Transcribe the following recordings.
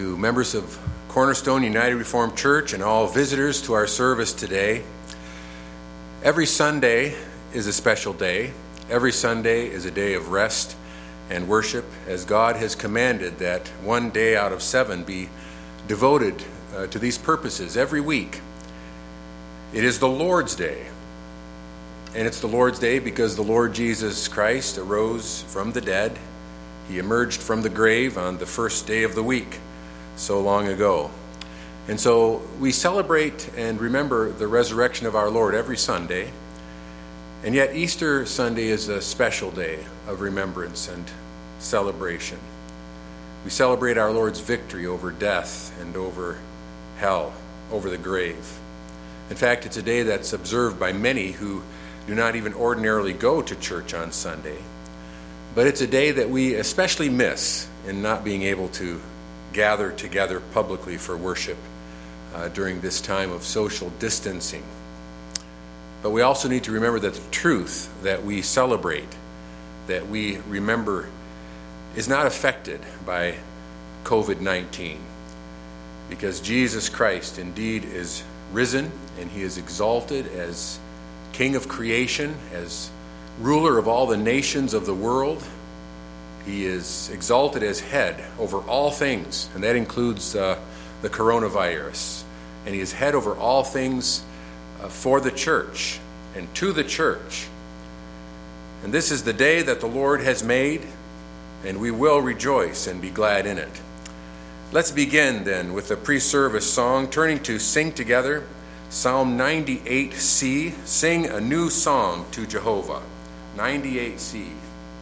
To members of Cornerstone United Reformed Church and all visitors to our service today. Every Sunday is a special day. Every Sunday is a day of rest and worship, as God has commanded that one day out of 7 be devoted to these purposes every week. It is the Lord's Day, and it's the Lord's Day because the Lord Jesus Christ arose from the dead. He emerged from the grave on the first day of the week, so long ago. And so we celebrate and remember the resurrection of our Lord every Sunday. And yet Easter Sunday is a special day of remembrance and celebration. We celebrate our Lord's victory over death and over hell, over the grave. In fact, it's a day that's observed by many who do not even ordinarily go to church on Sunday. But it's a day that we especially miss in not being able to gather together publicly for worship during this time of social distancing. But we also need to remember that the truth that we celebrate, that we remember, is not affected by COVID-19, because Jesus Christ indeed is risen, and he is exalted as King of creation, as ruler of all the nations of the world. He is exalted as head over all things, and that includes the coronavirus. And he is head over all things for the church and to the church. And this is the day that the Lord has made, and we will rejoice and be glad in it. Let's begin then with the pre-service song, turning to sing together Psalm 98C, Sing a New Song to Jehovah. 98C.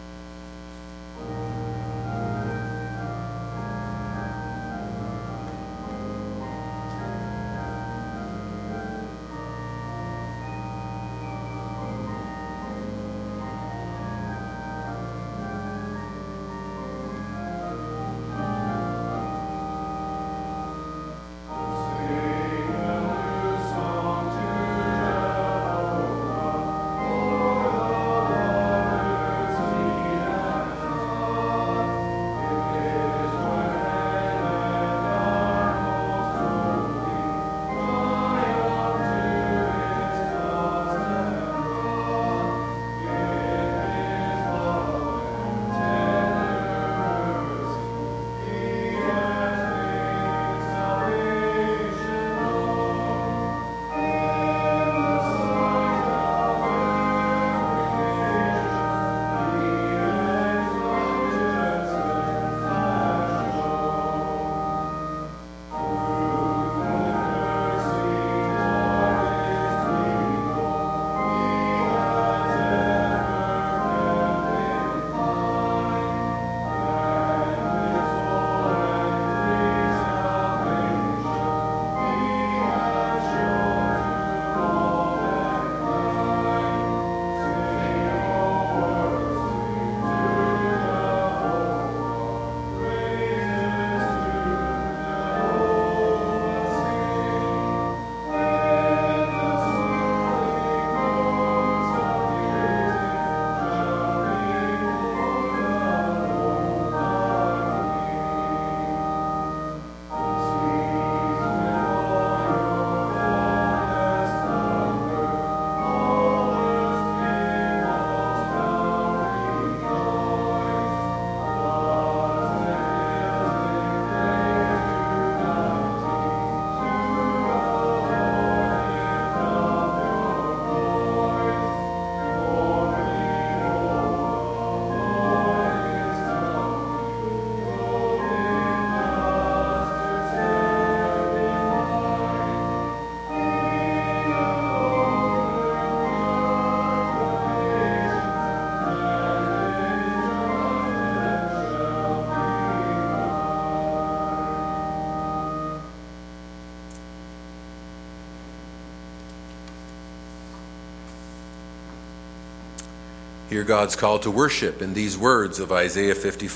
Hear God's call to worship in these words of Isaiah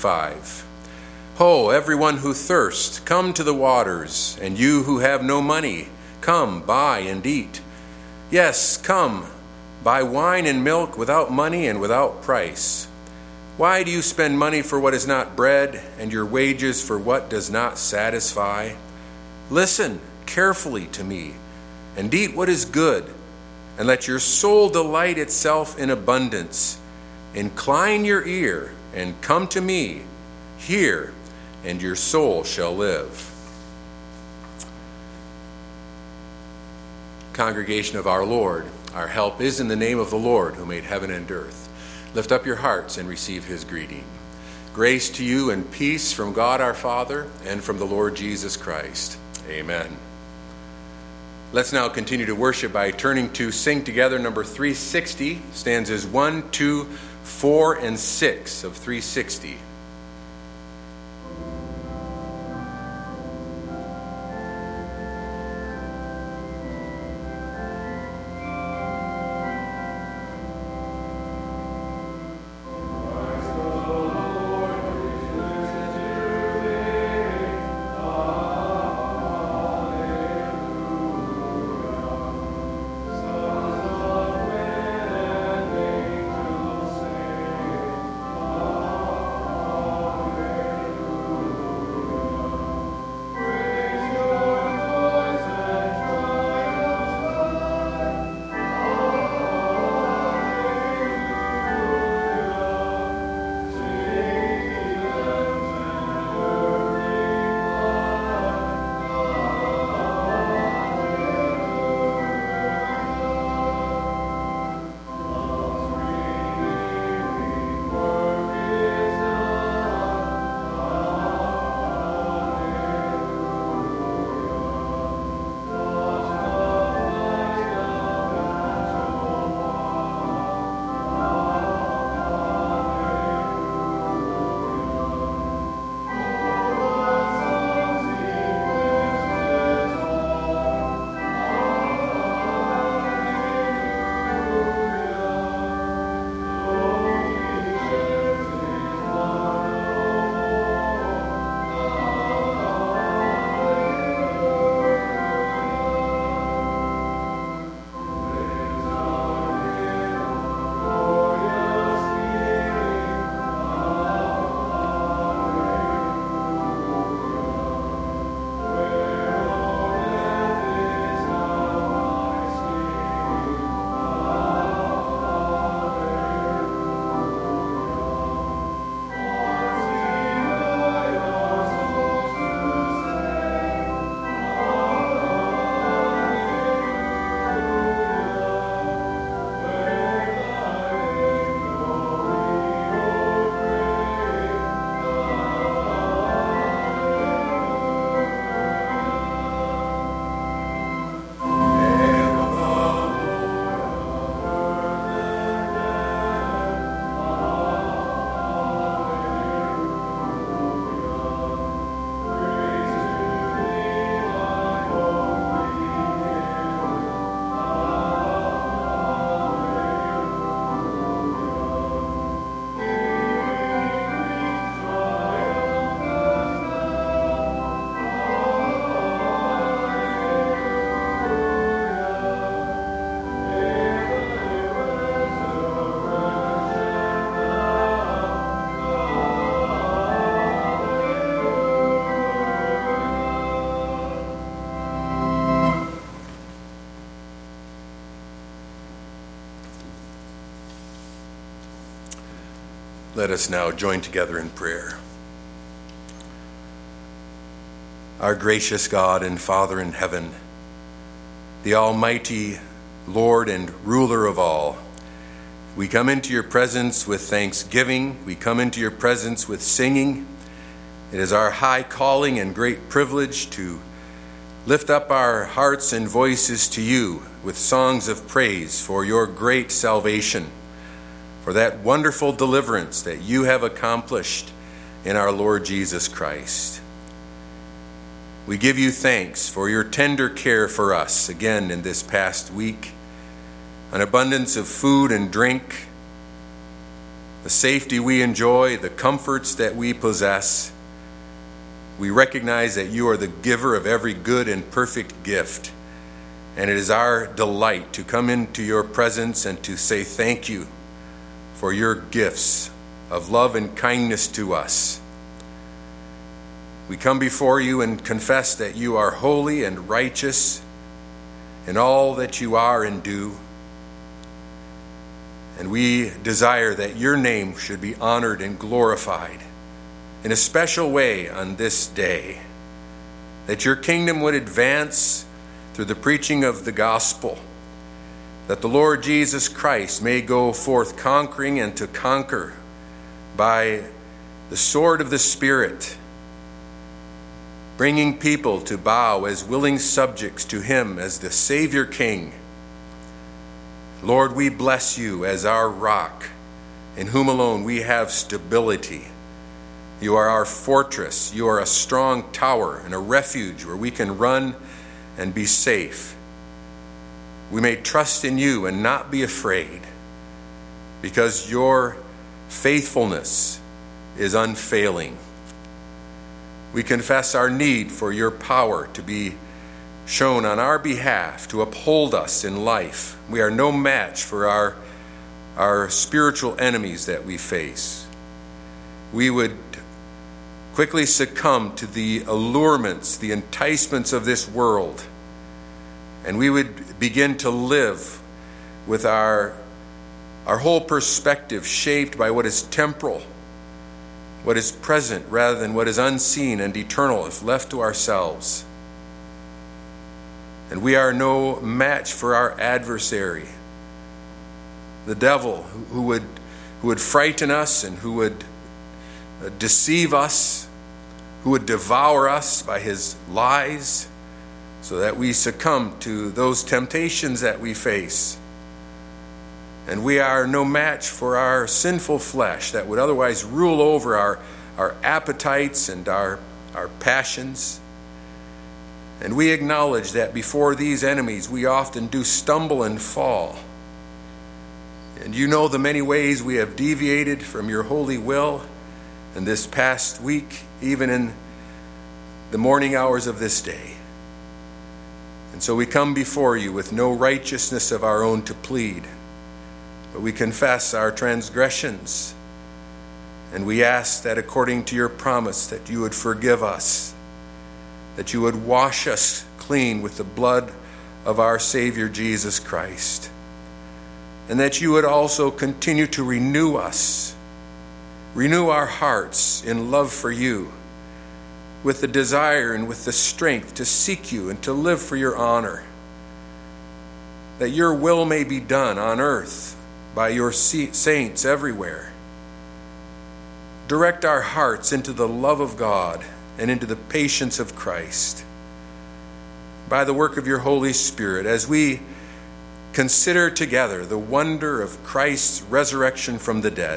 55. Ho, everyone who thirsts, come to the waters, and you who have no money, come, buy and eat. Yes, come, buy wine and milk without money and without price. Why do you spend money for what is not bread, and your wages for what does not satisfy? Listen carefully to me, and eat what is good, and let your soul delight itself in abundance. Incline your ear, and come to me. Hear, and your soul shall live. Congregation of our Lord, our help is in the name of the Lord who made heaven and earth. Lift up your hearts and receive his greeting. Grace to you and peace from God our Father and from the Lord Jesus Christ. Amen. Let's now continue to worship by turning to Sing Together number 360, stanzas 1, 2, 4, and 6 of 360. Let us now join together in prayer. Our gracious God and Father in heaven, the Almighty Lord and ruler of all, we come into your presence with thanksgiving. We come into your presence with singing. It is our high calling and great privilege to lift up our hearts and voices to you with songs of praise for your great salvation, for that wonderful deliverance that you have accomplished in our Lord Jesus Christ. We give you thanks for your tender care for us again in this past week, an abundance of food and drink, the safety we enjoy, the comforts that we possess. We recognize that you are the giver of every good and perfect gift, and it is our delight to come into your presence and to say thank you for your gifts of love and kindness to us. We come before you and confess that you are holy and righteous in all that you are and do. And we desire that your name should be honored and glorified in a special way on this day, that your kingdom would advance through the preaching of the gospel, that the Lord Jesus Christ may go forth conquering and to conquer by the sword of the Spirit, bringing people to bow as willing subjects to him as the Savior King. Lord, we bless you as our rock, in whom alone we have stability. You are our fortress. You are a strong tower and a refuge where we can run and be safe. We may trust in you and not be afraid, because your faithfulness is unfailing. We confess our need for your power to be shown on our behalf, to uphold us in life. We are no match for our spiritual enemies that we face. We would quickly succumb to the allurements, the enticements of this world, and we would begin to live with our whole perspective shaped by what is temporal, what is present, rather than what is unseen and eternal if left to ourselves. And we are no match for our adversary, the devil, who would frighten us and who would deceive us, who would devour us by his lies, so that we succumb to those temptations that we face. And we are no match for our sinful flesh that would otherwise rule over our appetites and our passions. And we acknowledge that before these enemies we often do stumble and fall. And you know the many ways we have deviated from your holy will. And this past week, even in the morning hours of this day. And so we come before you with no righteousness of our own to plead, but we confess our transgressions, and we ask that according to your promise that you would forgive us, that you would wash us clean with the blood of our Savior Jesus Christ, and that you would also continue to renew us, renew our hearts in love for you, with the desire and with the strength to seek you and to live for your honor, that your will may be done on earth by your saints everywhere. Direct our hearts into the love of God and into the patience of Christ by the work of your Holy Spirit, as we consider together the wonder of Christ's resurrection from the dead.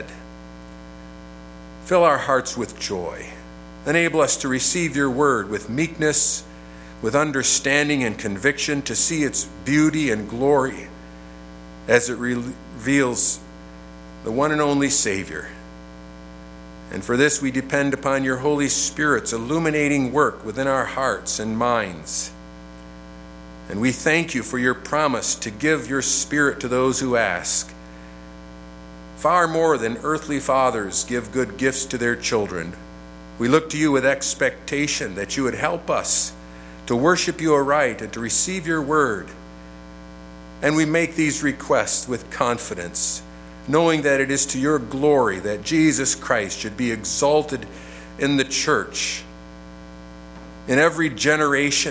Fill our hearts with joy. Enable us to receive your word with meekness, with understanding and conviction, to see its beauty and glory as it reveals the one and only Savior. And for this we depend upon your Holy Spirit's illuminating work within our hearts and minds. And we thank you for your promise to give your Spirit to those who ask. Far more than earthly fathers give good gifts to their children, we look to you with expectation that you would help us to worship you aright and to receive your word. And we make these requests with confidence, knowing that it is to your glory that Jesus Christ should be exalted in the church, in every generation.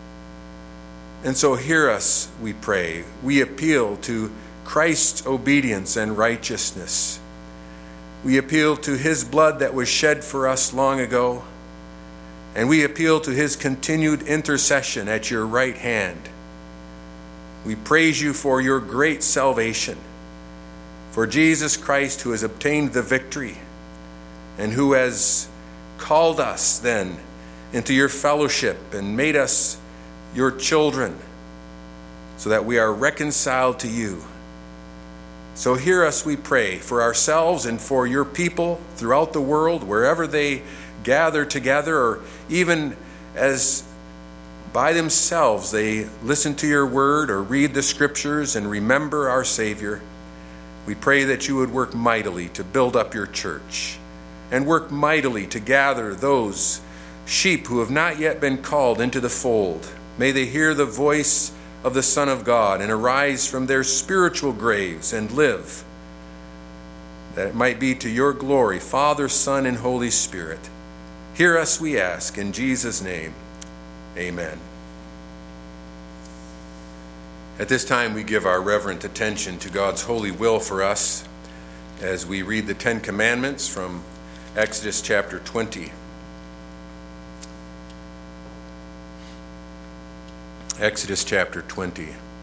And so hear us, we pray. We appeal to Christ's obedience and righteousness. We appeal to his blood that was shed for us long ago, and we appeal to his continued intercession at your right hand. We praise you for your great salvation, for Jesus Christ, who has obtained the victory and who has called us then into your fellowship and made us your children so that we are reconciled to you. So hear us, we pray, for ourselves and for your people throughout the world, wherever they gather together, or even as by themselves they listen to your word or read the scriptures and remember our Savior. We pray that you would work mightily to build up your church and work mightily to gather those sheep who have not yet been called into the fold. May they hear the voice of the Son of God and arise from their spiritual graves and live, that it might be to your glory, Father, Son, and Holy Spirit. Hear us, we ask, in Jesus' name. Amen. At this time, we give our reverent attention to God's holy will for us as we read the Ten Commandments from Exodus chapter 20. Exodus chapter 20.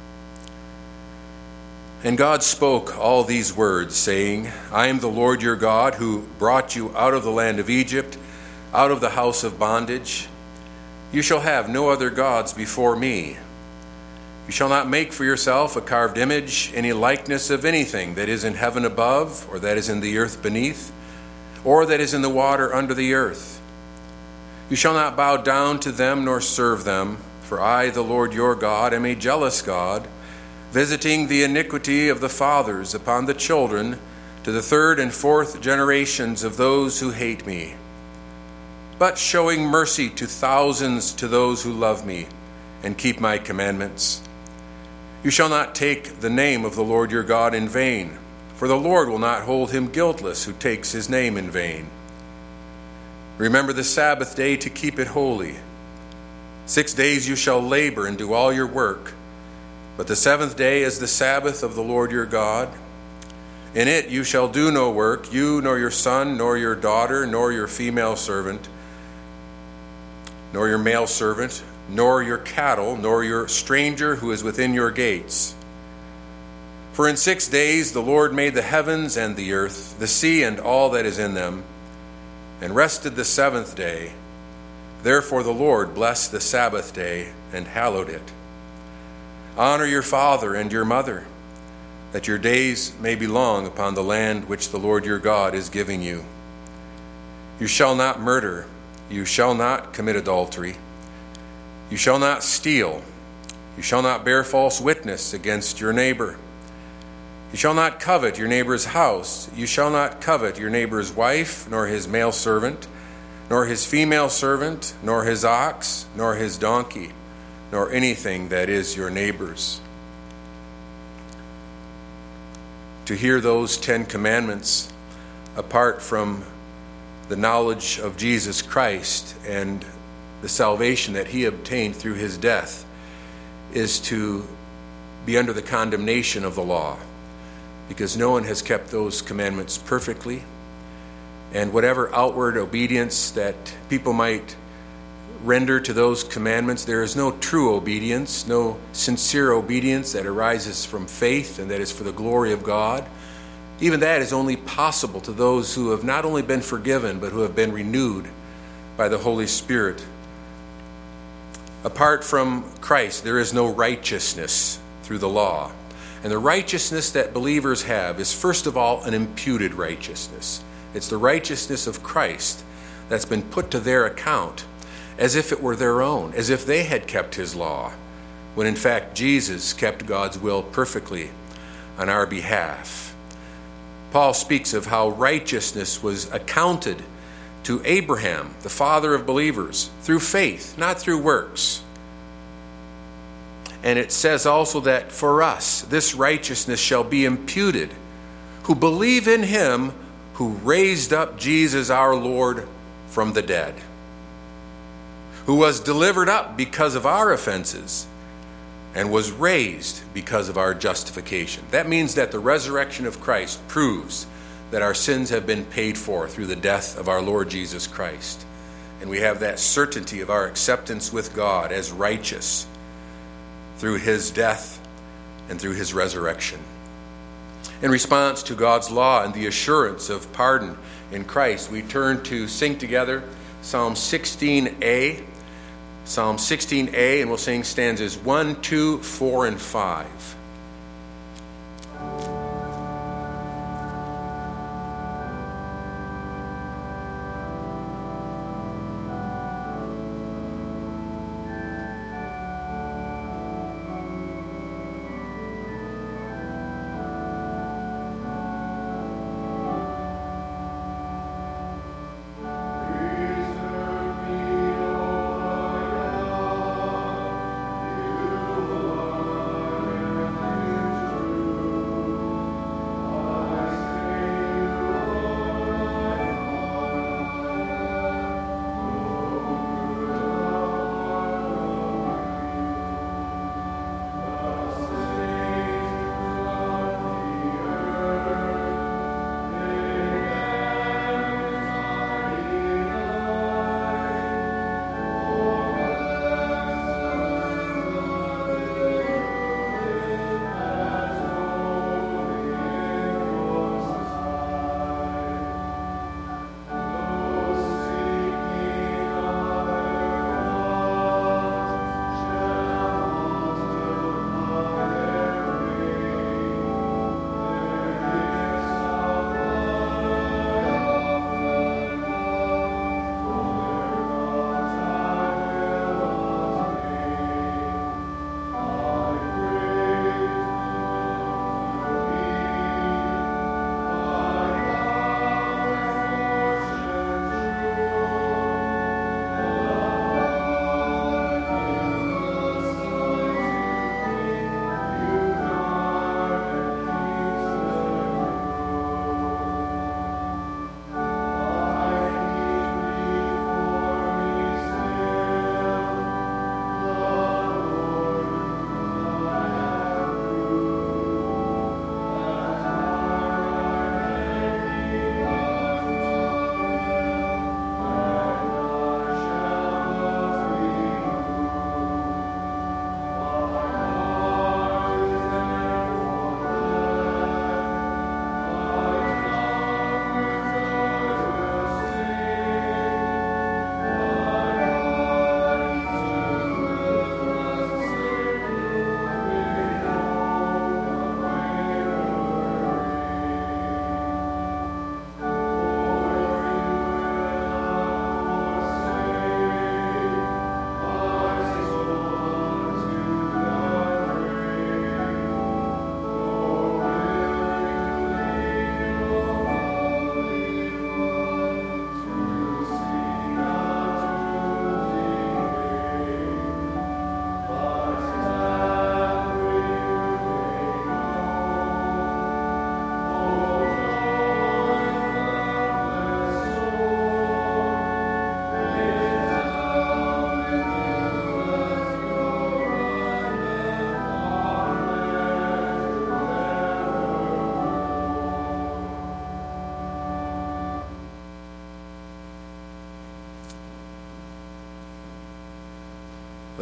And God spoke all these words, saying, I am the Lord your God, who brought you out of the land of Egypt, out of the house of bondage. You shall have no other gods before me. You shall not make for yourself a carved image, any likeness of anything that is in heaven above, or that is in the earth beneath, or that is in the water under the earth. You shall not bow down to them nor serve them, for I, the Lord your God, am a jealous God, visiting the iniquity of the fathers upon the children to the third and fourth generations of those who hate me, but showing mercy to thousands to those who love me and keep my commandments. You shall not take the name of the Lord your God in vain, for the Lord will not hold him guiltless who takes his name in vain. Remember the Sabbath day to keep it holy. 6 days you shall labor and do all your work, but the seventh day is the Sabbath of the Lord your God. In it you shall do no work, you nor your son, nor your daughter, nor your female servant, nor your male servant, nor your cattle, nor your stranger who is within your gates. For in 6 days the Lord made the heavens and the earth, the sea and all that is in them, and rested the seventh day. Therefore the Lord blessed the Sabbath day and hallowed it. Honor your father and your mother, that your days may be long upon the land which the Lord your God is giving you. You shall not murder. You shall not commit adultery. You shall not steal. You shall not bear false witness against your neighbor. You shall not covet your neighbor's house. You shall not covet your neighbor's wife, nor his male servant, nor his female servant, nor his ox, nor his donkey, nor anything that is your neighbor's. To hear those 10 commandments apart from the knowledge of Jesus Christ and the salvation that he obtained through his death is to be under the condemnation of the law, because no one has kept those commandments perfectly. And whatever outward obedience that people might render to those commandments, there is no true obedience, no sincere obedience that arises from faith and that is for the glory of God. Even that is only possible to those who have not only been forgiven, but who have been renewed by the Holy Spirit. Apart from Christ, there is no righteousness through the law. And the righteousness that believers have is, first of all, an imputed righteousness. It's the righteousness of Christ that's been put to their account as if it were their own, as if they had kept his law, when in fact Jesus kept God's will perfectly on our behalf. Paul speaks of how righteousness was accounted to Abraham, the father of believers, through faith, not through works. And it says also that for us, this righteousness shall be imputed, who believe in him who raised up Jesus our Lord from the dead, who was delivered up because of our offenses and was raised because of our justification. That means that the resurrection of Christ proves that our sins have been paid for through the death of our Lord Jesus Christ. And we have that certainty of our acceptance with God as righteous through his death and through his resurrection. In response to God's law and the assurance of pardon in Christ, we turn to sing together Psalm 16a. Psalm 16a, and we'll sing stanzas 1, 2, 4, and 5.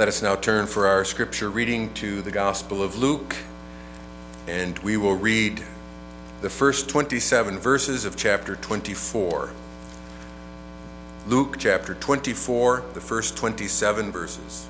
Let us now turn for our scripture reading to the Gospel of Luke, and we will read the first 27 verses of chapter 24. Luke chapter 24, the first 27 verses.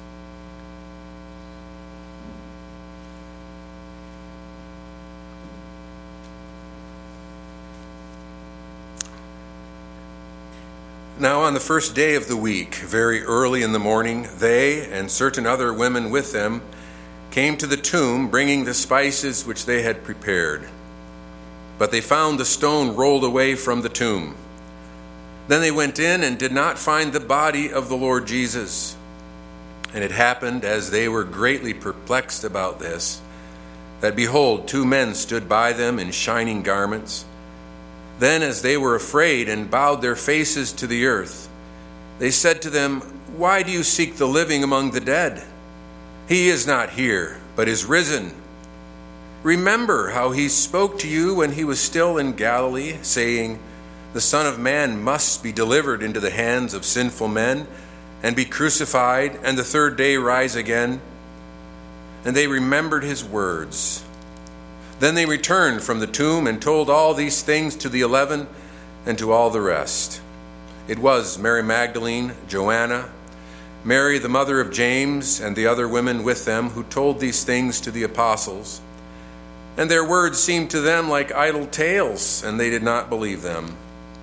Now on the first day of the week, very early in the morning, they and certain other women with them came to the tomb, bringing the spices which they had prepared. But they found the stone rolled away from the tomb. Then they went in and did not find the body of the Lord Jesus. And it happened, as they were greatly perplexed about this, that behold, two men stood by them in shining garments. Then, as they were afraid and bowed their faces to the earth, they said to them, "Why do you seek the living among the dead? He is not here, but is risen. Remember how he spoke to you when he was still in Galilee, saying, 'The Son of Man must be delivered into the hands of sinful men and be crucified, and the third day rise again.' And they remembered his words. Then they returned from the tomb and told all these things to the 11 and to all the rest. It was Mary Magdalene, Joanna, Mary the mother of James, and the other women with them who told these things to the apostles. And their words seemed to them like idle tales, and they did not believe them.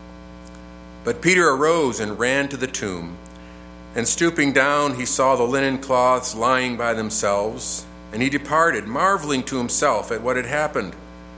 But Peter arose and ran to the tomb, and stooping down he saw the linen cloths lying by themselves, and he departed, marveling to himself at what had happened.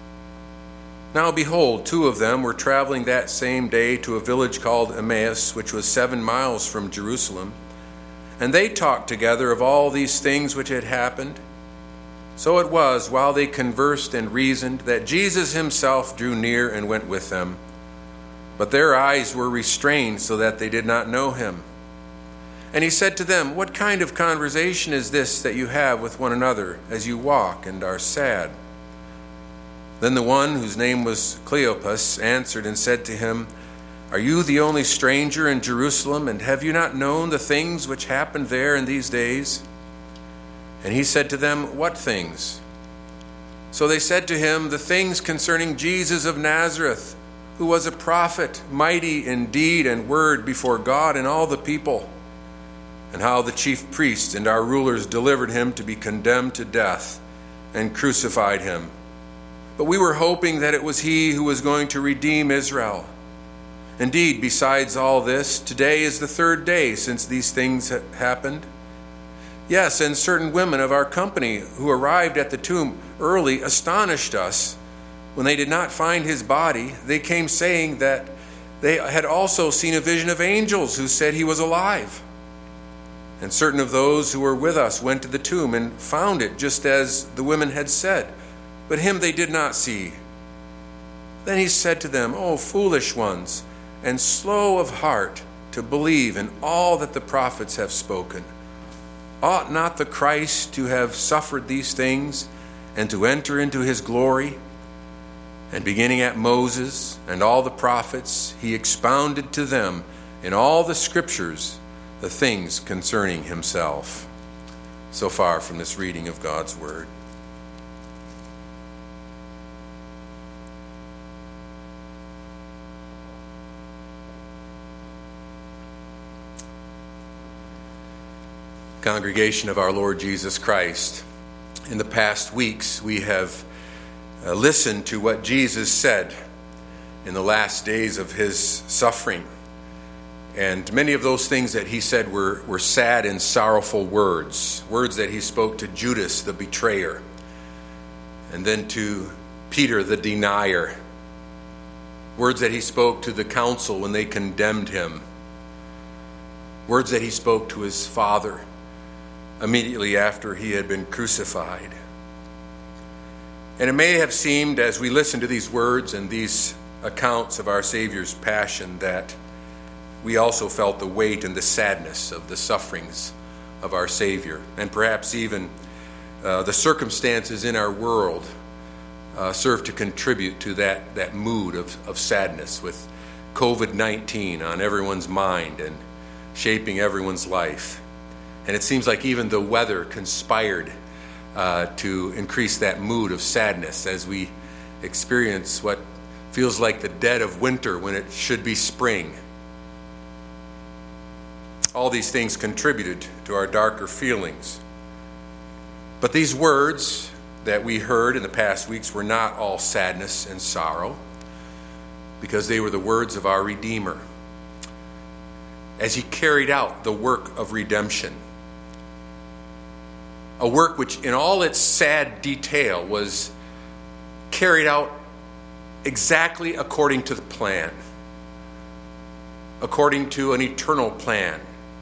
Now behold, two of them were traveling that same day to a village called Emmaus, which was 7 miles from Jerusalem. And they talked together of all these things which had happened. So it was, while they conversed and reasoned, that Jesus himself drew near and went with them. But their eyes were restrained so that they did not know him. And he said to them, "What kind of conversation is this that you have with one another as you walk and are sad?" Then the one whose name was Cleopas answered and said to him, "Are you the only stranger in Jerusalem, and have you not known the things which happened there in these days?" And he said to them, "What things?" So they said to him, "The things concerning Jesus of Nazareth, who was a prophet, mighty in deed and word before God and all the people, and how the chief priests and our rulers delivered him to be condemned to death and crucified him. But we were hoping that it was he who was going to redeem Israel. Indeed, besides all this, today is the third day since these things happened. Yes, and certain women of our company who arrived at the tomb early astonished us. When they did not find his body, they came saying that they had also seen a vision of angels who said he was alive. And certain of those who were with us went to the tomb and found it just as the women had said, but him they did not see." Then he said to them, "O foolish ones, and slow of heart to believe in all that the prophets have spoken. Ought not the Christ to have suffered these things and to enter into his glory?" And beginning at Moses and all the prophets, he expounded to them in all the scriptures the things concerning himself. So far from this reading of God's word. Congregation of our Lord Jesus Christ, in the past weeks we have listened to what Jesus said in the last days of his suffering. And many of those things that he said were sad and sorrowful words that he spoke to Judas the betrayer, and then to Peter the denier, words that he spoke to the council when they condemned him, words that he spoke to his Father immediately after he had been crucified. And it may have seemed, as we listen to these words and these accounts of our Savior's passion, that we also felt the weight and the sadness of the sufferings of our Savior, and perhaps even the circumstances in our world serve to contribute to that mood of sadness, with COVID-19 on everyone's mind and shaping everyone's life. And it seems like even the weather conspired to increase that mood of sadness as we experience what feels like the dead of winter when it should be spring. All these things contributed to our darker feelings. But these words that we heard in the past weeks were not all sadness and sorrow, because they were the words of our Redeemer as he carried out the work of redemption. A work which in all its sad detail was carried out exactly according to the plan, according to an eternal plan.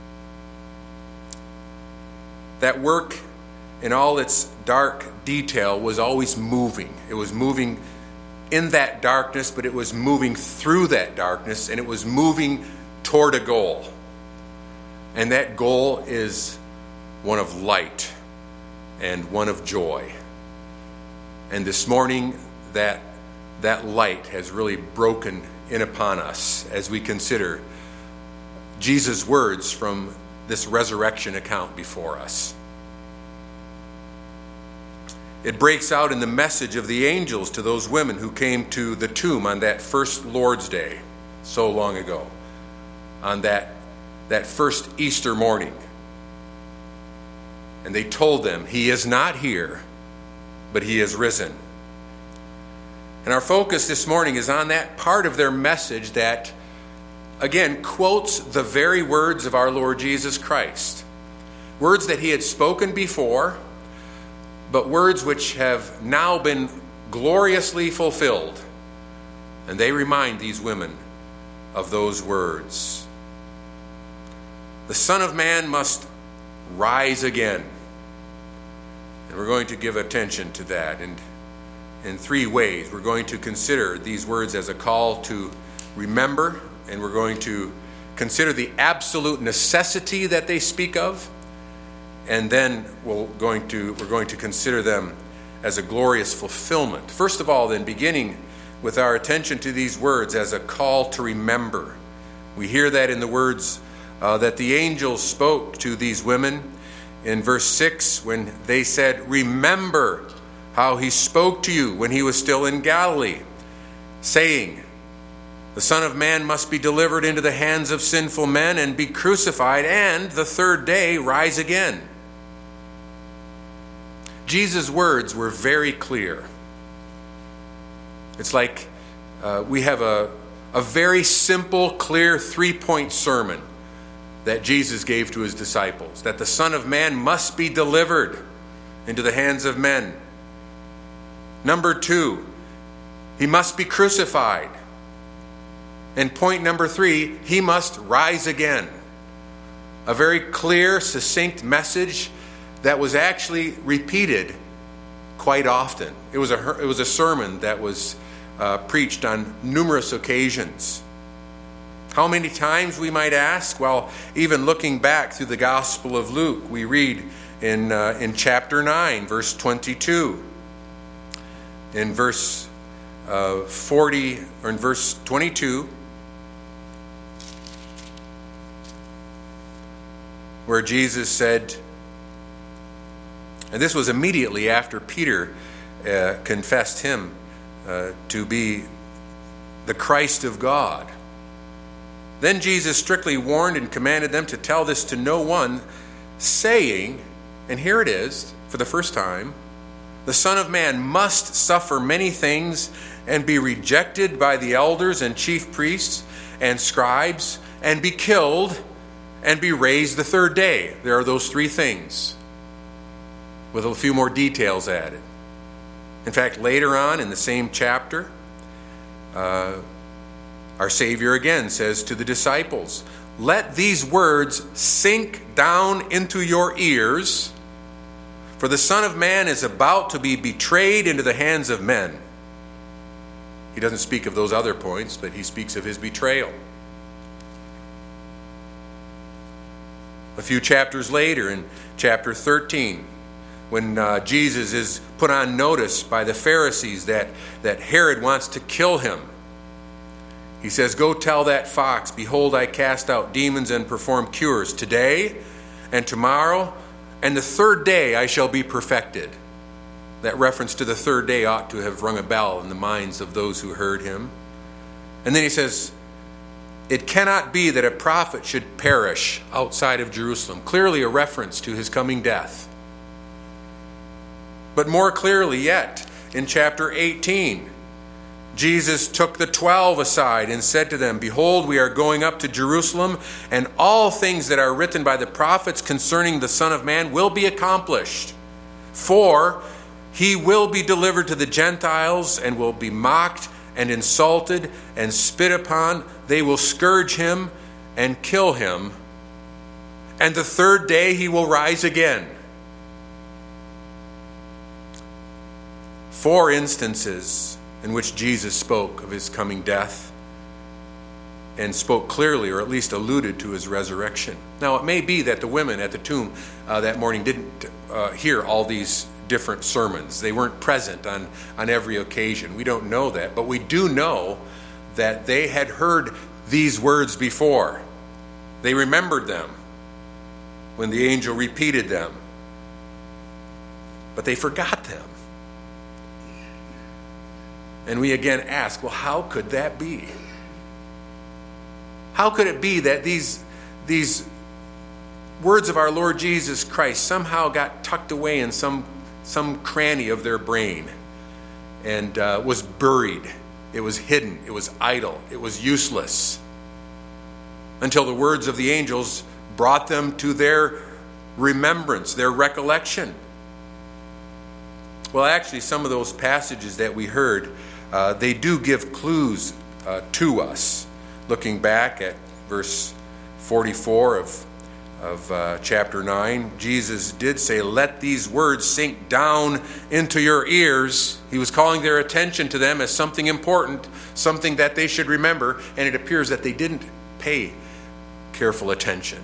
That work in all its dark detail was always moving. It was moving in that darkness, but it was moving through that darkness, and it was moving toward a goal. And that goal is one of light and one of joy. And this morning, that light has really broken in upon us as we consider Jesus' words from this resurrection account before us. It breaks out in the message of the angels to those women who came to the tomb on that first Lord's Day so long ago, on that first Easter morning. And they told them, "He is not here, but he is risen." And our focus this morning is on that part of their message that, again, quotes the very words of our Lord Jesus Christ. Words that he had spoken before, but words which have now been gloriously fulfilled. And they remind these women of those words. The Son of Man must rise again. And we're going to give attention to that. And in three ways. We're going to consider these words as a call to remember, and we're going to consider the absolute necessity that they speak of, and then we're going to consider them as a glorious fulfillment. First of all, then, beginning with our attention to these words as a call to remember. We hear that in the words that the angels spoke to these women in verse 6 when they said, "Remember how he spoke to you when he was still in Galilee, saying, 'The Son of Man must be delivered into the hands of sinful men and be crucified, and the third day rise again.'" Jesus' words were very clear. It's like we have a very simple, clear 3-point sermon that Jesus gave to his disciples, that the Son of Man must be delivered into the hands of men. Number 2, he must be crucified. And point number 3, he must rise again. A very clear, succinct message that was actually repeated quite often. It was a sermon that was preached on numerous occasions. How many times, we might ask? Well, even looking back through the Gospel of Luke, we read in chapter 9, verse 22. In verse 40, or in verse 22, where Jesus said, and this was immediately after Peter confessed him to be the Christ of God. Then Jesus strictly warned and commanded them to tell this to no one, saying, and here it is for the first time, "The Son of Man must suffer many things and be rejected by the elders and chief priests and scribes and be killed and be raised the third day." There are those 3 things with a few more details added. In fact, later on in the same chapter, our Savior again says to the disciples, "Let these words sink down into your ears, for the Son of Man is about to be betrayed into the hands of men." He doesn't speak of those other points, but he speaks of his betrayal. A few chapters later, in chapter 13, when Jesus is put on notice by the Pharisees that Herod wants to kill him, he says, "Go tell that fox, behold, I cast out demons and perform cures today and tomorrow, and the third day I shall be perfected. That reference to the third day ought to have rung a bell in the minds of those who heard him. And then he says, it cannot be that a prophet should perish outside of Jerusalem. Clearly a reference to his coming death. But more clearly yet, in chapter 18, Jesus took the 12 aside and said to them, behold, we are going up to Jerusalem, and all things that are written by the prophets concerning the Son of Man will be accomplished. For he will be delivered to the Gentiles and will be mocked and insulted and spit upon. They will scourge him and kill him. And the third day he will rise again. 4 instances in which Jesus spoke of his coming death and spoke clearly, or at least alluded to, his resurrection. Now, it may be that the women at the tomb that morning didn't hear all these different sermons. They weren't present on every occasion. We don't know that, but we do know that they had heard these words before. They remembered them when the angel repeated them, but they forgot them. And we again ask, well, how could that be? How could it be that these words of our Lord Jesus Christ somehow got tucked away in some cranny of their brain and was buried? It was hidden. It was idle. It was useless until the words of the angels brought them to their remembrance, their recollection. Well, actually, some of those passages that we heard, they do give clues to us. Looking back at verse 44 of chapter 9, Jesus did say, let these words sink down into your ears. He was calling their attention to them as something important, something that they should remember, and it appears that they didn't pay careful attention.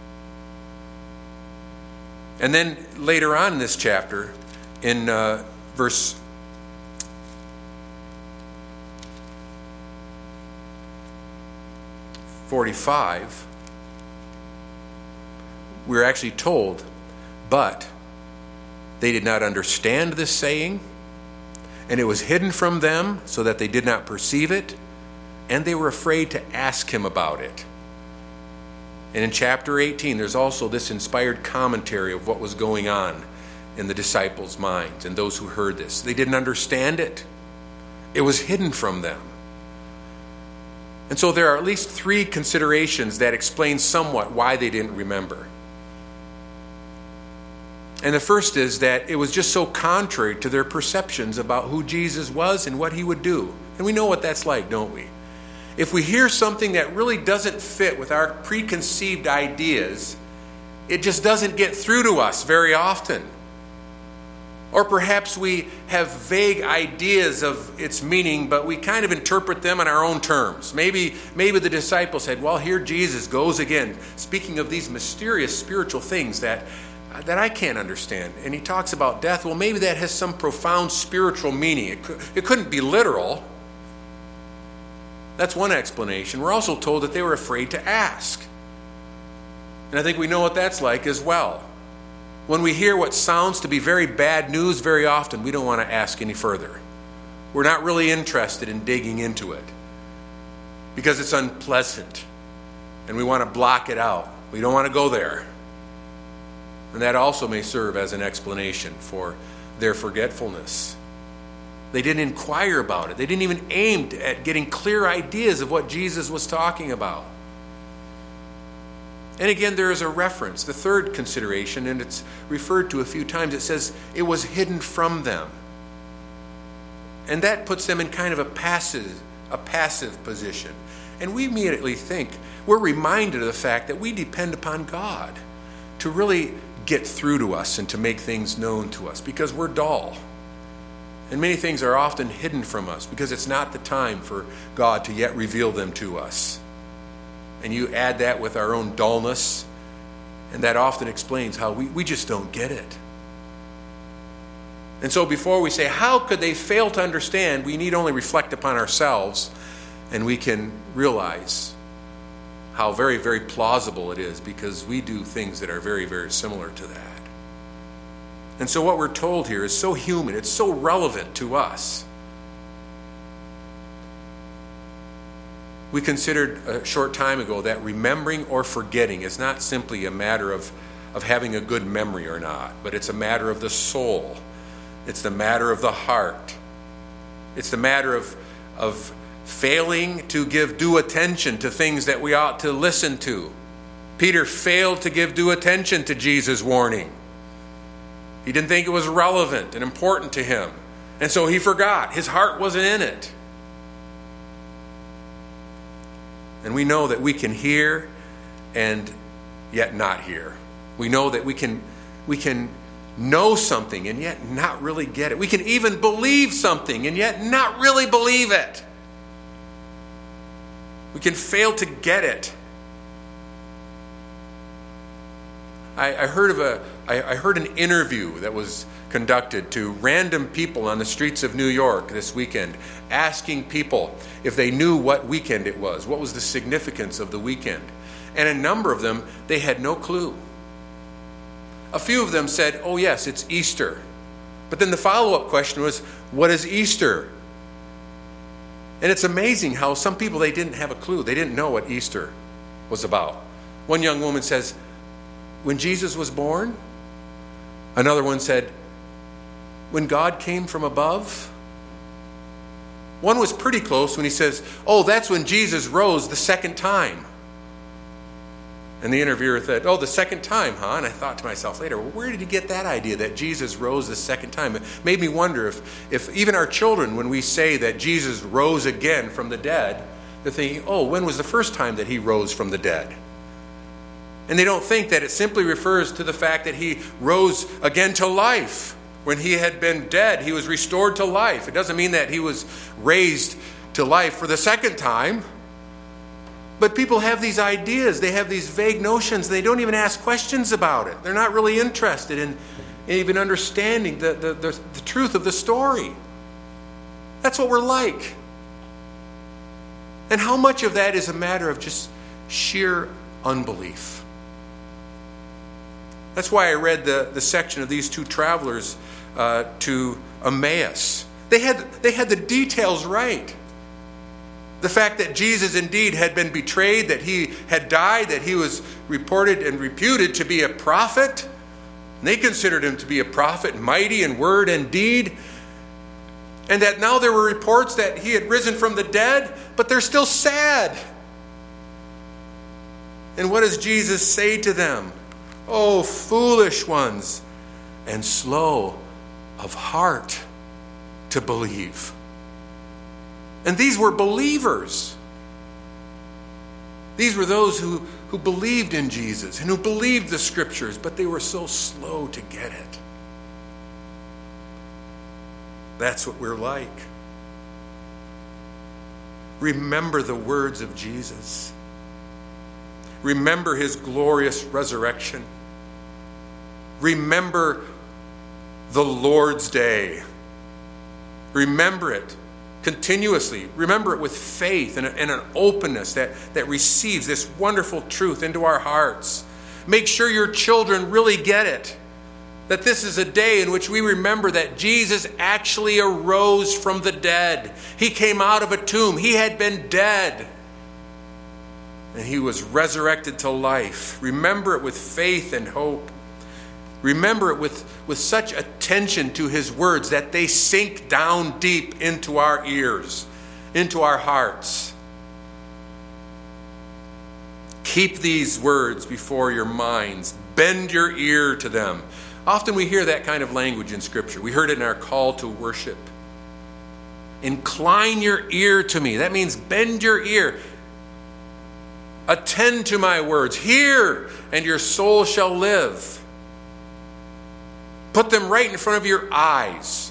And then later on in this chapter, in verse 45, we're actually told, but they did not understand this saying, and it was hidden from them so that they did not perceive it, and they were afraid to ask him about it. And in chapter 18, there's also this inspired commentary of what was going on in the disciples' minds and those who heard this. They didn't understand it. It was hidden from them. And so there are at least 3 considerations that explain somewhat why they didn't remember. And the first is that it was just so contrary to their perceptions about who Jesus was and what he would do. And we know what that's like, don't we? If we hear something that really doesn't fit with our preconceived ideas, it just doesn't get through to us very often. Or perhaps we have vague ideas of its meaning, but we kind of interpret them in our own terms. Maybe the disciples said, well, here Jesus goes again, speaking of these mysterious spiritual things that I can't understand. And he talks about death. Well, maybe that has some profound spiritual meaning. It couldn't be literal. That's one explanation. We're also told that they were afraid to ask. And I think we know what that's like as well. When we hear what sounds to be very bad news, very often we don't want to ask any further. We're not really interested in digging into it because it's unpleasant and we want to block it out. We don't want to go there. And that also may serve as an explanation for their forgetfulness. They didn't inquire about it. They didn't even aim at getting clear ideas of what Jesus was talking about. And again, there is a reference, the third consideration, and it's referred to a few times. It says it was hidden from them. And that puts them in kind of a passive position. And we immediately think, we're reminded of the fact that we depend upon God to really get through to us and to make things known to us, because we're dull. And many things are often hidden from us because it's not the time for God to yet reveal them to us. And you add that with our own dullness, and that often explains how we just don't get it. And so before we say, how could they fail to understand, we need only reflect upon ourselves, and we can realize how very, very plausible it is, because we do things that are very, very similar to that. And so what we're told here is so human, it's so relevant to us. We considered a short time ago that remembering or forgetting is not simply a matter of having a good memory or not, but it's a matter of the soul. It's the matter of the heart. It's the matter of failing to give due attention to things that we ought to listen to. Peter failed to give due attention to Jesus' warning. He didn't think it was relevant and important to him. And so he forgot. His heart wasn't in it. And we know that we can hear and yet not hear. We know that we can know something and yet not really get it. We can even believe something and yet not really believe it. We can fail to get it. I heard an interview that was conducted to random people on the streets of New York this weekend, asking people if they knew what weekend it was. What was the significance of the weekend? And a number of them, they had no clue. A few of them said, oh yes, it's Easter. But then the follow-up question was, what is Easter? And it's amazing how some people, they didn't have a clue. They didn't know what Easter was about. One young woman says, when Jesus was born. Another one said, when God came from above. One was pretty close when he says, oh, that's when Jesus rose the second time. And the interviewer said, oh, the second time, huh? And I thought to myself later, well, where did he get that idea that Jesus rose the second time? It made me wonder if even our children, when we say that Jesus rose again from the dead, they're thinking, oh, when was the first time that he rose from the dead? And they don't think that it simply refers to the fact that he rose again to life. When he had been dead, he was restored to life. It doesn't mean that he was raised to life for the second time. But people have these ideas. They have these vague notions. They don't even ask questions about it. They're not really interested in even understanding the truth of the story. That's what we're like. And how much of that is a matter of just sheer unbelief? That's why I read the section of these two travelers to Emmaus. They had the details right. The fact that Jesus indeed had been betrayed, that he had died, that he was reported and reputed to be a prophet. And they considered him to be a prophet, mighty in word and deed. And that now there were reports that he had risen from the dead, but they're still sad. And what does Jesus say to them? Oh, foolish ones, and slow of heart to believe. And these were believers. These were those who believed in Jesus and who believed the scriptures, but they were so slow to get it. That's what we're like. Remember the words of Jesus. Remember his glorious resurrection. Remember the Lord's Day. Remember it continuously. Remember it with faith and an openness that receives this wonderful truth into our hearts. Make sure your children really get it. That this is a day in which we remember that Jesus actually arose from the dead. He came out of a tomb. He had been dead. And he was resurrected to life. Remember it with faith and hope. Remember it with such attention to his words that they sink down deep into our ears, into our hearts. Keep these words before your minds. Bend your ear to them. Often we hear that kind of language in Scripture. We heard it in our call to worship. Incline your ear to me. That means bend your ear. Attend to my words. Hear, and your soul shall live. Put them right in front of your eyes.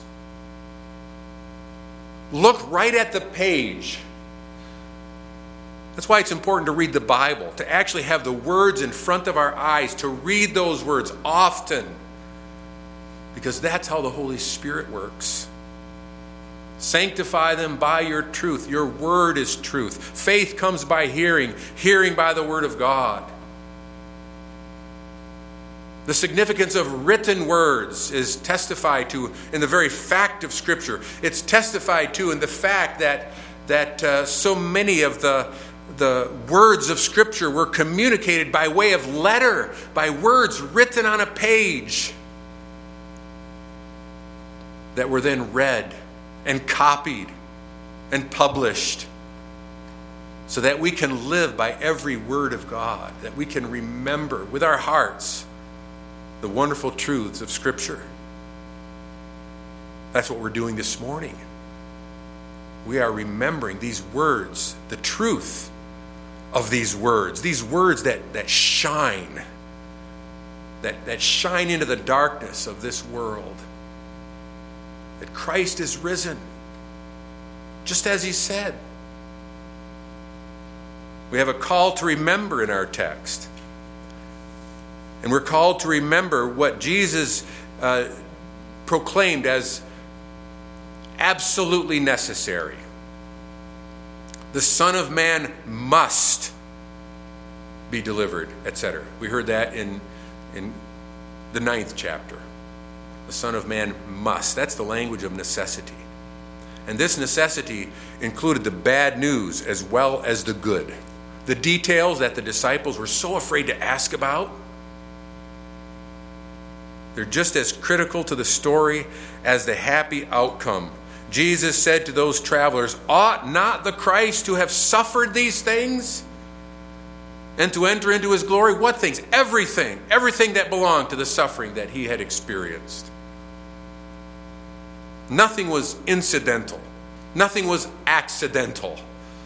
Look right at the page. That's why it's important to read the Bible, to actually have the words in front of our eyes, to read those words often. Because that's how the Holy Spirit works. Sanctify them by your truth. Your word is truth. Faith comes by hearing, hearing by the word of God. The significance of written words is testified to in the very fact of Scripture. It's testified to in the fact that so many of the words of Scripture were communicated by way of letter, by words written on a page that were then read and copied and published, so that we can live by every word of God, that we can remember with our hearts the wonderful truths of Scripture. That's what we're doing this morning. We are remembering these words, the truth of these words that shine, that shine into the darkness of this world. That Christ is risen, just as he said. We have a call to remember in our text. And we're called to remember what Jesus proclaimed as absolutely necessary. The Son of Man must be delivered, etc. We heard that in the 9th chapter. The Son of Man must. That's the language of necessity. And this necessity included the bad news as well as the good. The details that the disciples were so afraid to ask about, they're just as critical to the story as the happy outcome. Jesus said to those travelers, "Ought not the Christ to have suffered these things and to enter into his glory?" What things? Everything that belonged to the suffering that he had experienced. Nothing was incidental. Nothing was accidental.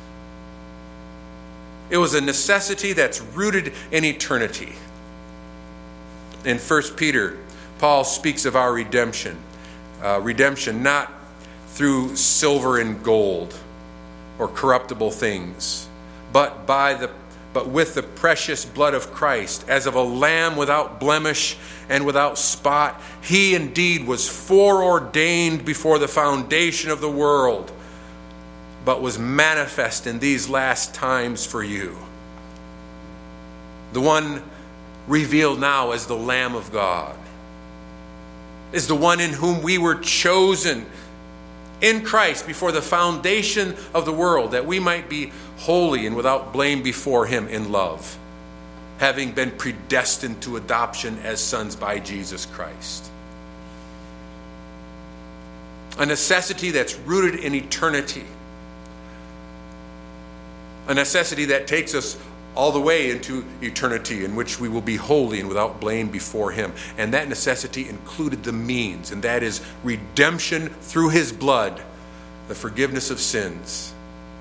It was a necessity that's rooted in eternity. In 1 Peter, Paul speaks of our redemption. Redemption not through silver and gold or corruptible things, but with the precious blood of Christ, as of a lamb without blemish and without spot. He indeed was foreordained before the foundation of the world, but was manifest in these last times for you. The one revealed now as the Lamb of God is the one in whom we were chosen in Christ before the foundation of the world, that we might be holy and without blame before him in love, having been predestined to adoption as sons by Jesus Christ. A necessity that's rooted in eternity. A necessity that takes us all the way into eternity, in which we will be holy and without blame before him. And that necessity included the means, and that is redemption through his blood, the forgiveness of sins.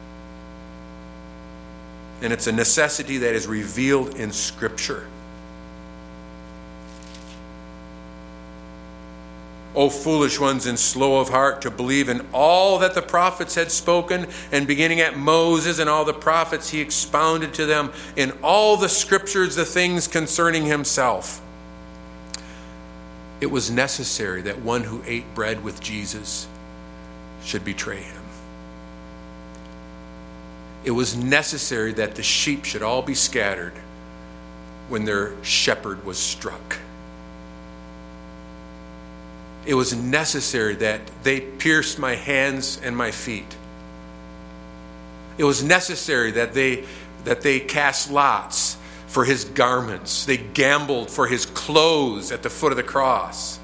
And it's a necessity that is revealed in Scripture. O foolish ones and slow of heart to believe in all that the prophets had spoken, and beginning at Moses and all the prophets, he expounded to them in all the Scriptures the things concerning himself. It was necessary that one who ate bread with Jesus should betray him. It was necessary that the sheep should all be scattered when their shepherd was struck. It was necessary that they pierced my hands and my feet. It was necessary that they cast lots for his garments. They gambled for his clothes at the foot of the cross.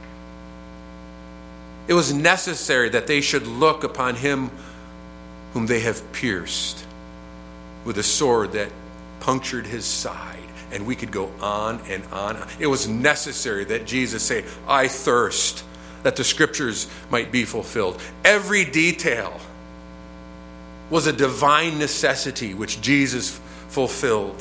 It was necessary that they should look upon him whom they have pierced with a sword that punctured his side. And we could go on and on. It was necessary that Jesus say, "I thirst," that the Scriptures might be fulfilled. Every detail was a divine necessity which Jesus fulfilled.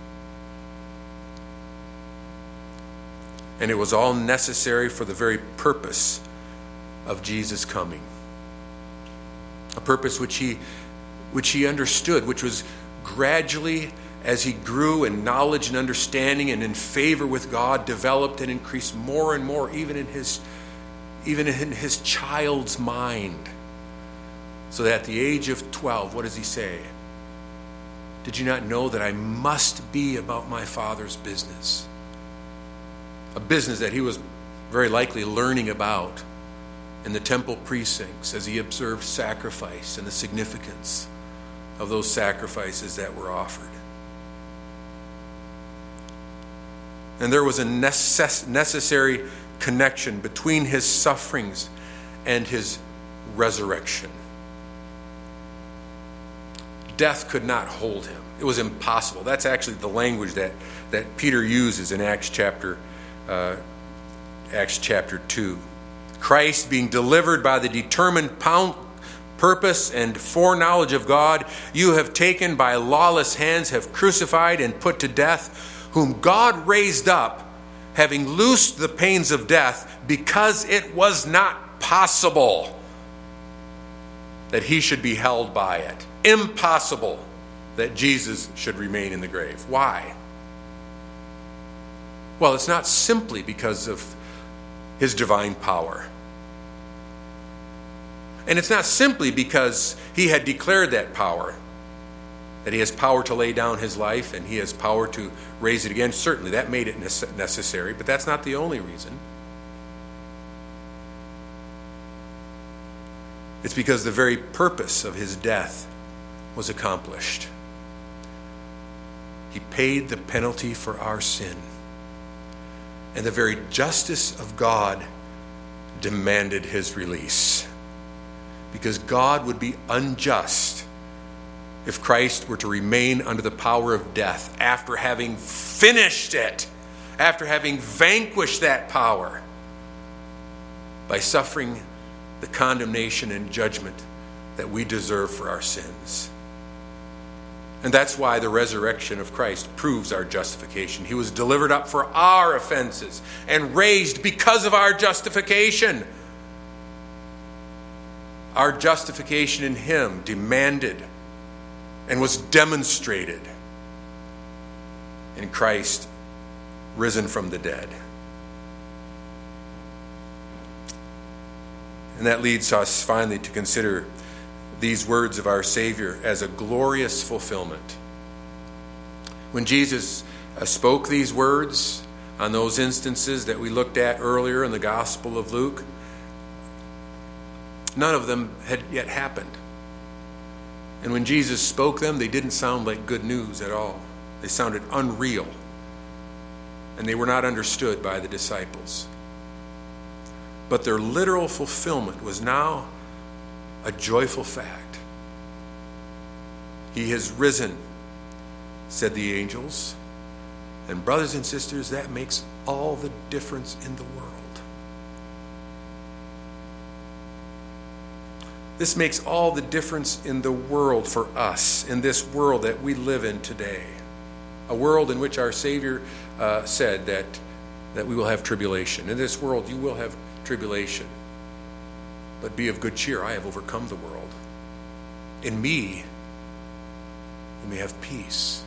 And it was all necessary for the very purpose of Jesus' coming. A purpose which he understood, which was gradually, as he grew in knowledge and understanding and in favor with God, developed and increased more and more, even in his child's mind. So that at the age of 12, what does he say? Did you not know that I must be about my Father's business? A business that he was very likely learning about in the temple precincts as he observed sacrifice and the significance of those sacrifices that were offered. And there was a necessary connection between his sufferings and his resurrection. Death could not hold him. It was impossible. That's actually the language that Peter uses in Acts chapter 2. Christ, being delivered by the determined purpose and foreknowledge of God, you have taken by lawless hands, have crucified and put to death, whom God raised up, having loosed the pains of death, because it was not possible that he should be held by it. Impossible that Jesus should remain in the grave. Why? Well, it's not simply because of his divine power. And it's not simply because he had declared that power, that he has power to lay down his life and he has power to raise it again. Certainly, that made it necessary, but that's not the only reason. It's because the very purpose of his death was accomplished. He paid the penalty for our sin. And the very justice of God demanded his release. Because God would be unjust if Christ were to remain under the power of death after having finished it, after having vanquished that power by suffering the condemnation and judgment that we deserve for our sins. And that's why the resurrection of Christ proves our justification. He was delivered up for our offenses and raised because of our justification. Our justification in him demanded and was demonstrated in Christ risen from the dead. And that leads us finally to consider these words of our Savior as a glorious fulfillment. When Jesus spoke these words on those instances that we looked at earlier in the Gospel of Luke, none of them had yet happened. And when Jesus spoke them, they didn't sound like good news at all. They sounded unreal. And they were not understood by the disciples. But their literal fulfillment was now a joyful fact. He has risen, said the angels. And brothers and sisters, that makes all the difference in the world. This makes all the difference in the world for us, in this world that we live in today. A world in which our Savior said that we will have tribulation. In this world you will have tribulation. But be of good cheer, I have overcome the world. In me, you may have peace.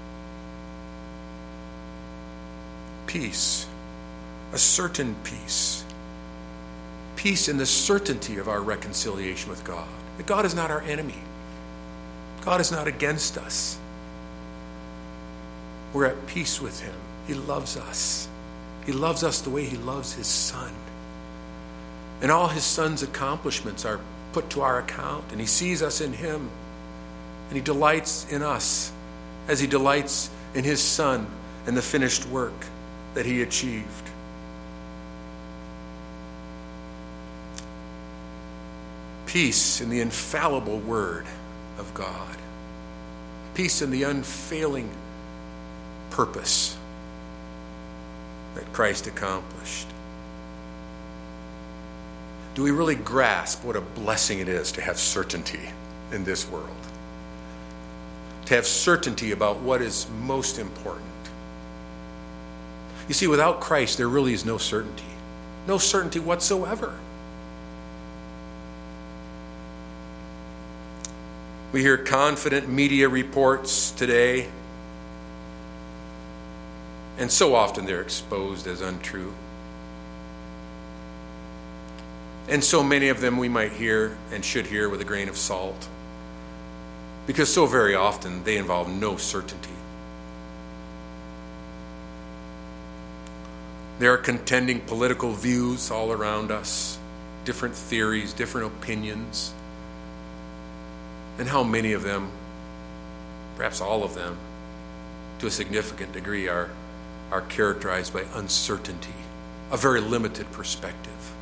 Peace. A certain peace. Peace in the certainty of our reconciliation with God. That God is not our enemy. God is not against us. We're at peace with him. He loves us. He loves us the way he loves his Son. And all his Son's accomplishments are put to our account. And he sees us in him. And he delights in us as he delights in his Son and the finished work that he achieved. Peace in the infallible word of God. Peace in the unfailing purpose that Christ accomplished. Do we really grasp what a blessing it is to have certainty in this world? To have certainty about what is most important. You see, without Christ, there really is no certainty. No certainty whatsoever. We hear confident media reports today, and so often they're exposed as untrue. And so many of them we might hear and should hear with a grain of salt, because so very often they involve no certainty. There are contending political views all around us, different theories, different opinions. And how many of them, perhaps all of them, to a significant degree, are characterized by uncertainty, a very limited perspective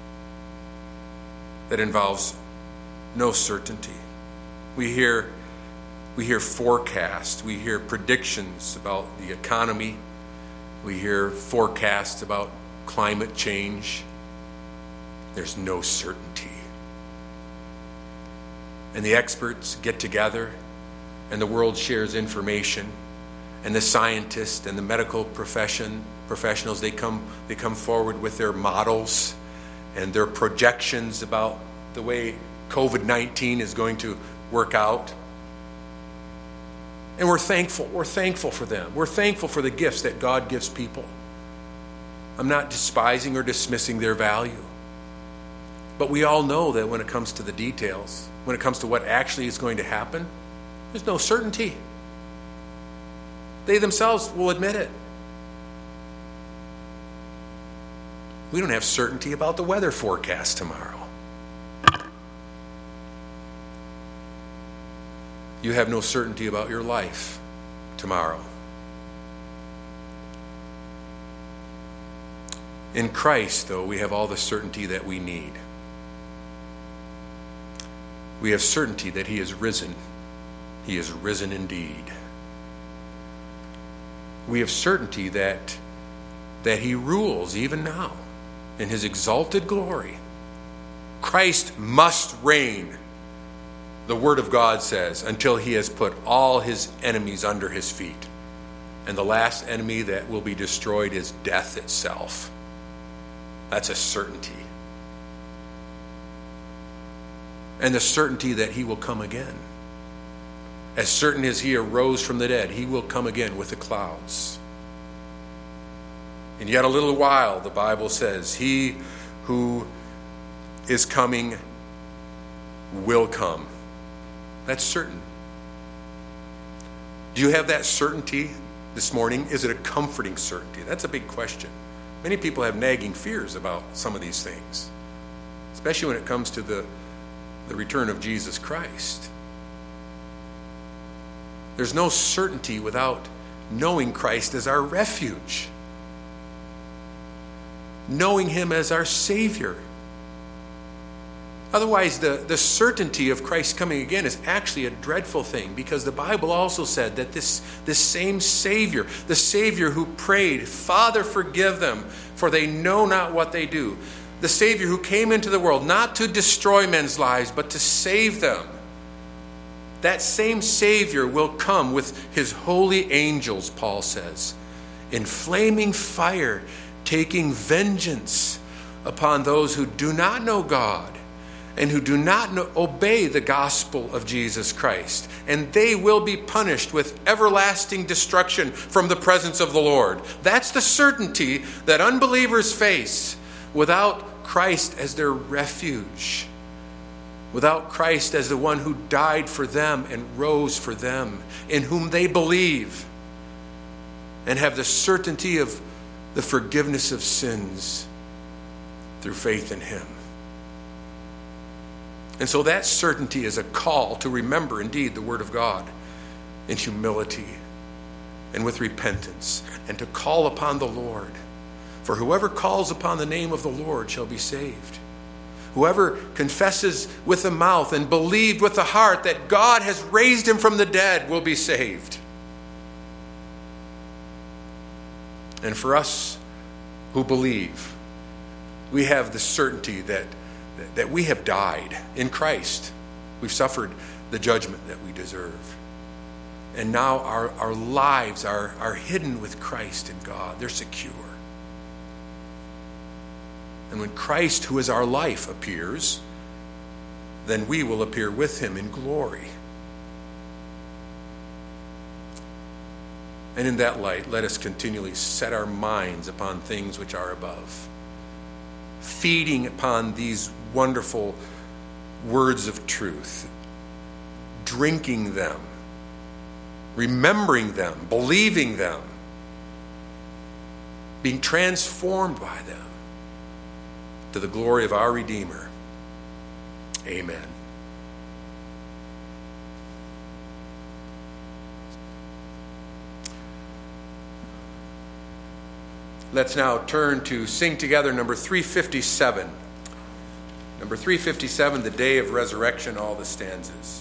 that involves no certainty. We hear forecasts, we hear predictions about the economy, we hear forecasts about climate change. There's no certainty. And the experts get together, and the world shares information, and the scientists and the medical professionals, they come forward with their models and their projections about the way COVID-19 is going to work out. And we're thankful for them. We're thankful for the gifts that God gives people. I'm not despising or dismissing their value. But we all know that when it comes to the details, when it comes to what actually is going to happen, there's no certainty. They themselves will admit it. We don't have certainty about the weather forecast tomorrow. You have no certainty about your life tomorrow. In Christ, though, we have all the certainty that we need. We have certainty that He is risen. He is risen indeed. We have certainty that He rules even now in His exalted glory. Christ must reign, the Word of God says, until He has put all His enemies under His feet. And the last enemy that will be destroyed is death itself. That's a certainty. And the certainty that He will come again. As certain as He arose from the dead, He will come again with the clouds. And yet a little while, the Bible says, He who is coming will come. That's certain. Do you have that certainty this morning? Is it a comforting certainty? That's a big question. Many people have nagging fears about some of these things, especially when it comes to the return of Jesus Christ. There's no certainty without knowing Christ as our refuge, knowing Him as our Savior. Otherwise, the certainty of Christ coming again is actually a dreadful thing, because the Bible also said that this same Savior, the Savior who prayed, "Father, forgive them, for they know not what they do," the Savior who came into the world not to destroy men's lives, but to save them, that same Savior will come with His holy angels, Paul says, in flaming fire, taking vengeance upon those who do not know God and who do not obey the gospel of Jesus Christ. And they will be punished with everlasting destruction from the presence of the Lord. That's the certainty that unbelievers face without Christ as their refuge, without Christ as the one who died for them and rose for them, in whom they believe and have the certainty of the forgiveness of sins through faith in Him. And so that certainty is a call to remember indeed the Word of God in humility and with repentance, and to call upon the Lord. For whoever calls upon the name of the Lord shall be saved. Whoever confesses with the mouth and believed with the heart that God has raised Him from the dead will be saved. And for us who believe, we have the certainty that we have died in Christ. We've suffered the judgment that we deserve. And now our lives are hidden with Christ in God. They're secure. And when Christ, who is our life, appears, then we will appear with Him in glory. And in that light, let us continually set our minds upon things which are above, feeding upon these wonderful words of truth, drinking them, remembering them, believing them, being transformed by them to the glory of our Redeemer. Amen. Let's now turn to sing together number 357. Number 357, The Day of Resurrection, all the stanzas.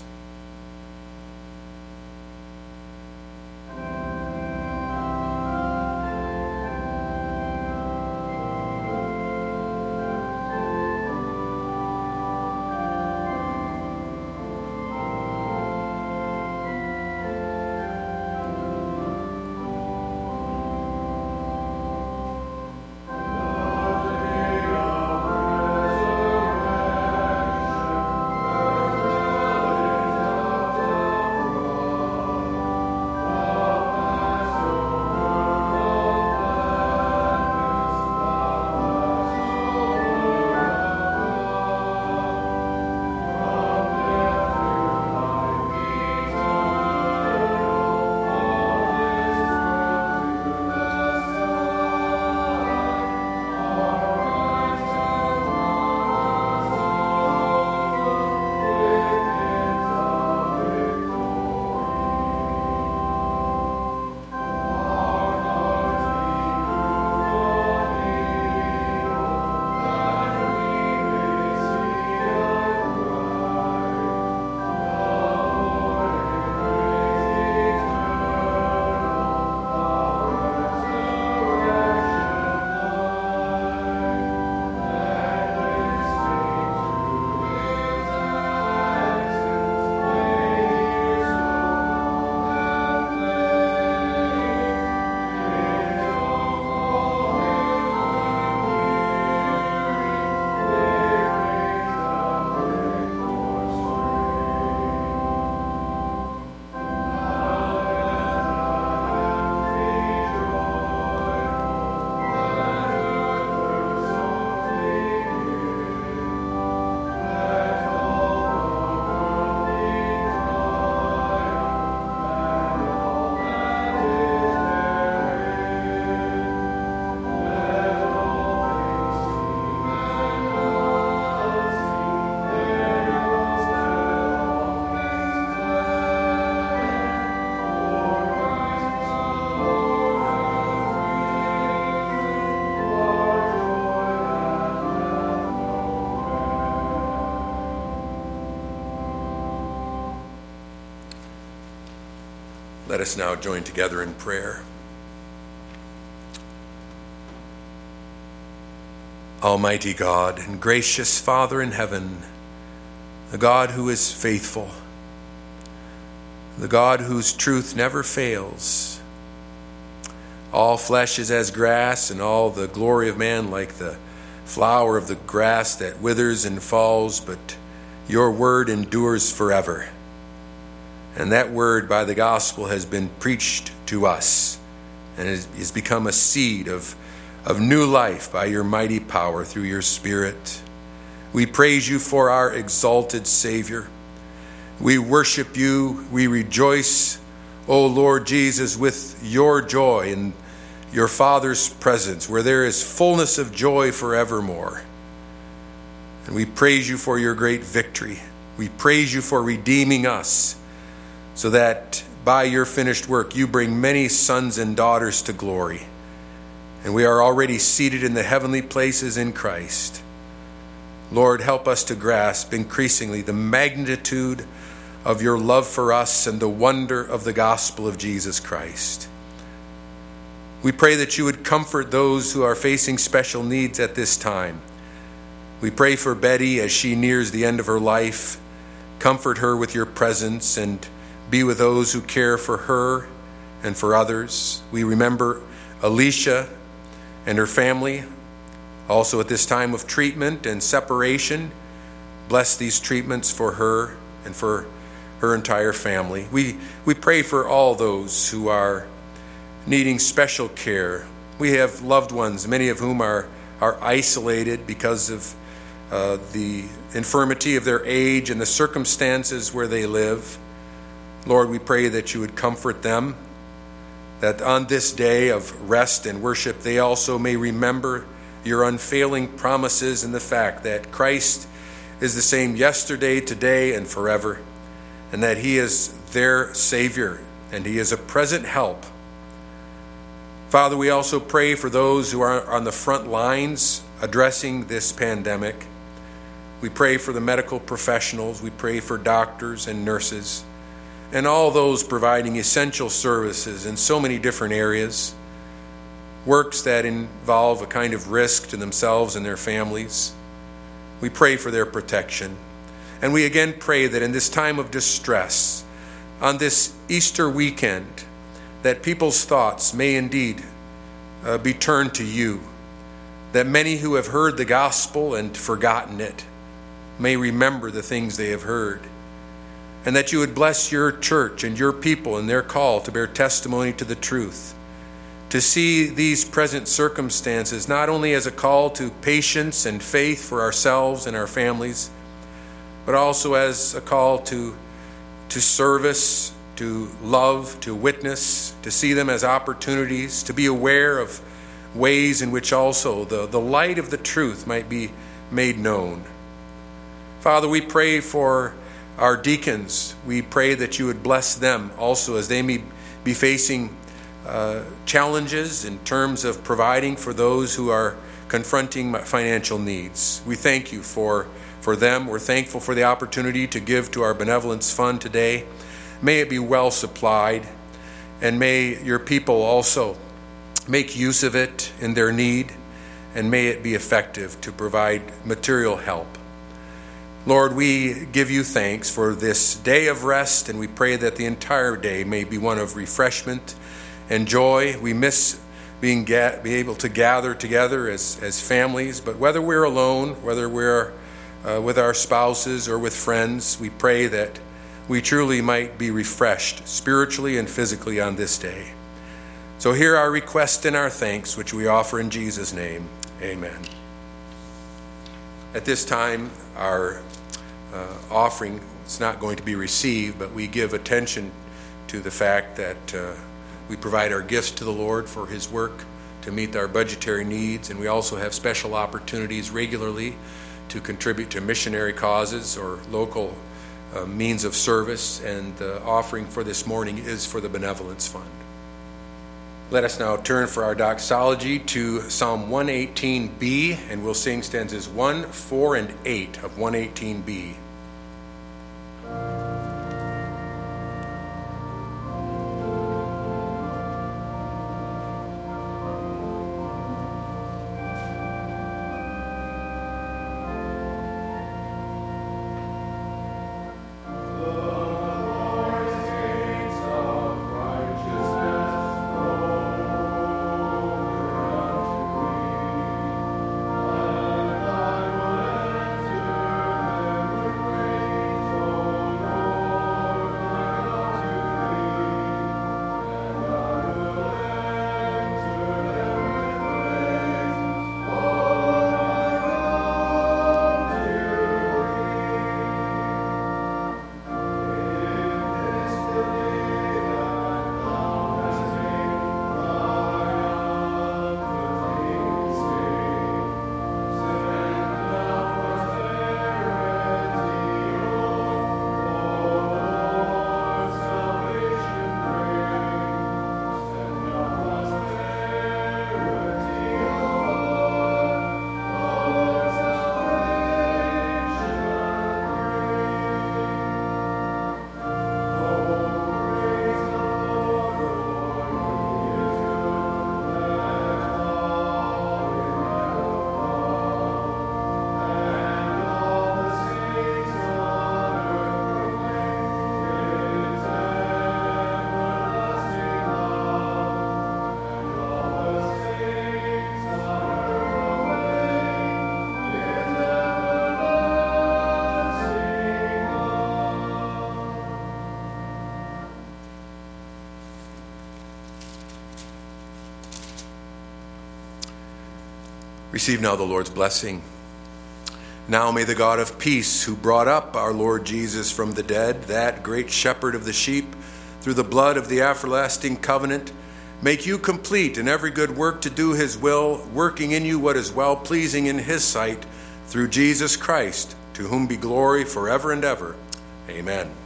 Let us now join together in prayer. Almighty God and gracious Father in heaven, the God who is faithful, the God whose truth never fails. All flesh is as grass, and all the glory of man like the flower of the grass that withers and falls, but your word endures forever. And that word by the gospel has been preached to us and has become a seed of new life by your mighty power through your Spirit. We praise you for our exalted Savior. We worship you. We rejoice, O Lord Jesus, with your joy in your Father's presence, where there is fullness of joy forevermore. And we praise you for your great victory. We praise you for redeeming us, so that by your finished work you bring many sons and daughters to glory. And we are already seated in the heavenly places in Christ. Lord, help us to grasp increasingly the magnitude of your love for us and the wonder of the gospel of Jesus Christ. We pray that you would comfort those who are facing special needs at this time. We pray for Betty as she nears the end of her life. Comfort her with your presence and be with those who care for her and for others. We remember Alicia and her family, also at this time of treatment and separation. Bless these treatments for her and for her entire family. We pray for all those who are needing special care. We have loved ones, many of whom are are isolated because of the infirmity of their age and the circumstances where they live. Lord, we pray that you would comfort them, that on this day of rest and worship, they also may remember your unfailing promises and the fact that Christ is the same yesterday, today, and forever, and that he is their Savior, and he is a present help. Father, we also pray for those who are on the front lines addressing this pandemic. We pray for the medical professionals. We pray for doctors and nurses and all those providing essential services in so many different areas, works that involve a kind of risk to themselves and their families. We pray for their protection. And we again pray that in this time of distress, on this Easter weekend, that people's thoughts may indeed be turned to you, that many who have heard the gospel and forgotten it may remember the things they have heard, and that you would bless your church and your people in their call to bear testimony to the truth, to see these present circumstances not only as a call to patience and faith for ourselves and our families, but also as a call to service, to love, to witness, to see them as opportunities, to be aware of ways in which also the light of the truth might be made known. Father, we pray for our deacons. We pray that you would bless them also as they may be facing challenges in terms of providing for those who are confronting financial needs. We thank you for them. We're thankful for the opportunity to give to our benevolence fund today. May it be well supplied, and may your people also make use of it in their need, and may it be effective to provide material help. Lord, we give you thanks for this day of rest, and we pray that the entire day may be one of refreshment and joy. We miss be able to gather together as families, but whether we're alone, whether we're with our spouses or with friends, we pray that we truly might be refreshed spiritually and physically on this day. So hear our request and our thanks, which we offer in Jesus' name. Amen. At this time, our offering is not going to be received, but we give attention to the fact that we provide our gifts to the Lord for his work to meet our budgetary needs, and we also have special opportunities regularly to contribute to missionary causes or local means of service, and the offering for this morning is for the Benevolence Fund. Let us now turn for our doxology to Psalm 118b, and we'll sing stanzas 1, 4, and 8 of 118b. Receive now the Lord's blessing. Now may the God of peace, who brought up our Lord Jesus from the dead, that great shepherd of the sheep, through the blood of the everlasting covenant, make you complete in every good work to do his will, working in you what is well-pleasing in his sight, through Jesus Christ, to whom be glory forever and ever. Amen.